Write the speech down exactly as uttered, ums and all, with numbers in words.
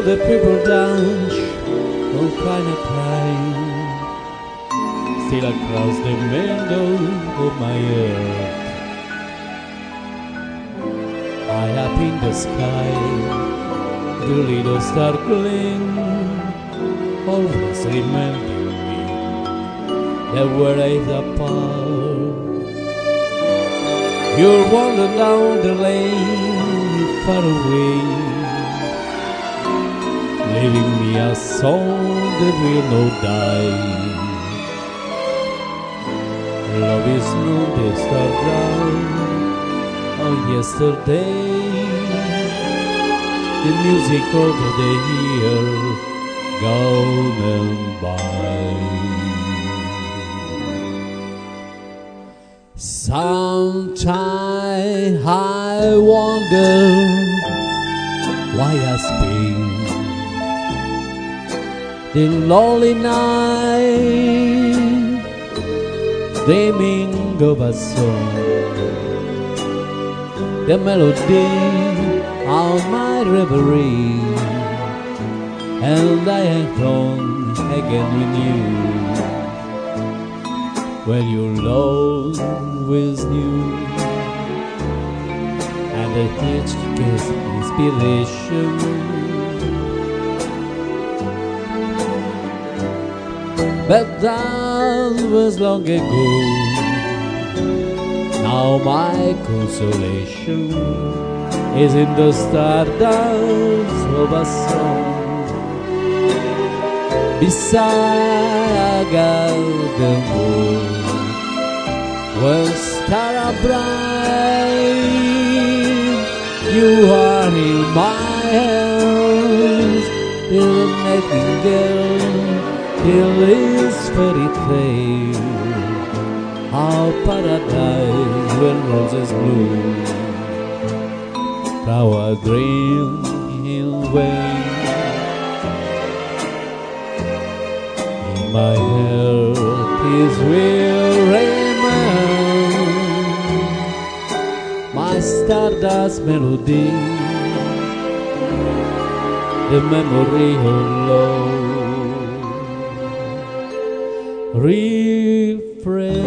the people dance, all kind of crying, still across the window of my earth. High up in the sky, the little star gleam, always reminding me that we're eight apart. You're wandering down the lane, far away, leaving me a song that will not die. Love is not the star down on yesterday, the music of the year gone and by. Sometimes I wonder why I spend the lonely night dreaming of a song, the melody of my reverie, and I am home again with you. When your love was new, and I teach gets inspiration. But that was long ago. Now my consolation is in the stardust of a song. Beside a golden moon, when stars are bright, you are in my hands, till the nightingale, till this fairy tale of paradise when roses bloom. Flower dream in vain. In my heart is will remain my stardust melody, the memory of love. Refrain.